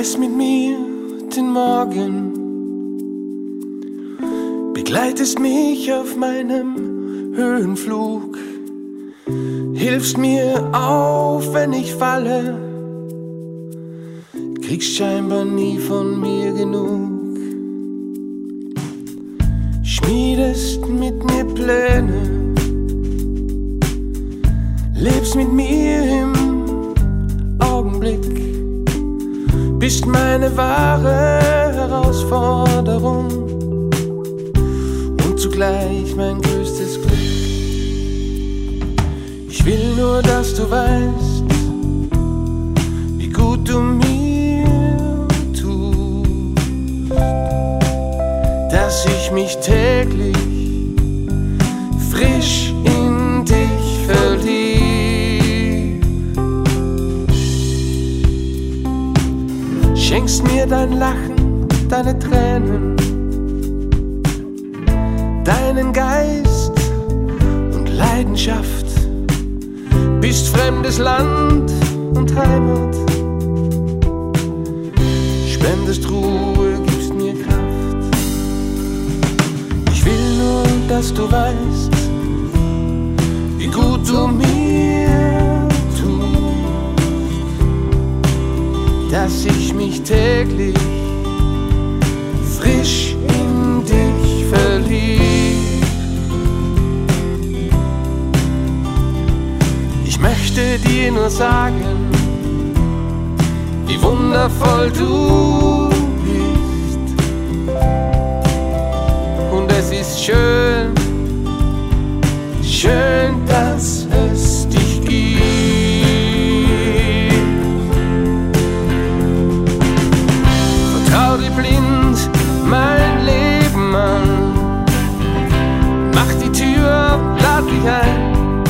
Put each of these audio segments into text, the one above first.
reist mit mir den Morgen, begleitest mich auf meinem Höhenflug, hilfst mir auf, wenn ich falle, kriegst scheinbar nie von mir genug, schmiedest mit mir Pläne, lebst mit mir im Augenblick, bist meine wahre Herausforderung und zugleich mein größtes Glück. Ich will nur, dass du weißt, wie gut du mir tust, dass ich mich täglich frisch in dich verlieb. Schenkst mir dein Lachen, deine Tränen, deinen Geist und Leidenschaft, bist fremdes Land und Heimat, spendest Ruhe, gibst mir Kraft. Ich will nur, dass du weißt, wie gut du mir tust, dass ich mich täglich frisch in dich verlieb. Ich möchte dir nur sagen, wie wundervoll du bist, und es ist schön, schön, dass es dich gibt. Vertrau dir blind mein Leben an, mach die Tür, lad dich ein,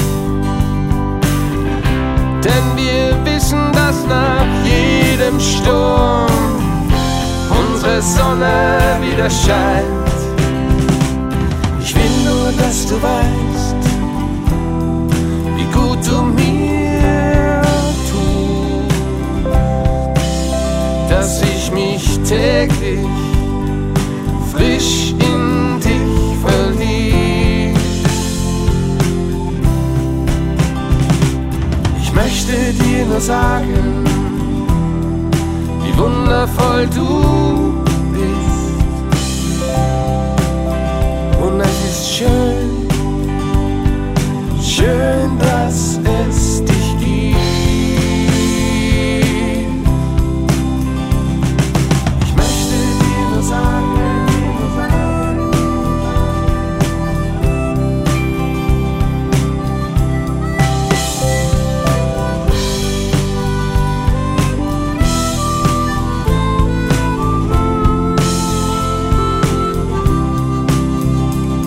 denn wir wissen, dass nach jedem Sturm unsere Sonne wieder scheint. Ich will nur, dass du weißt, wie gut du mir tust, dass ich mich täglich frisch in dich verlieb. Ich möchte dir nur sagen, wie wundervoll du bist, und es ist schön, schön, dass es dich gibt. Ich möchte dir nur sagen,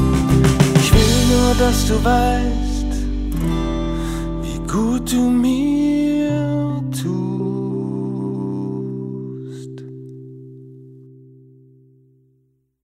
dass du weißt, wie gut du mir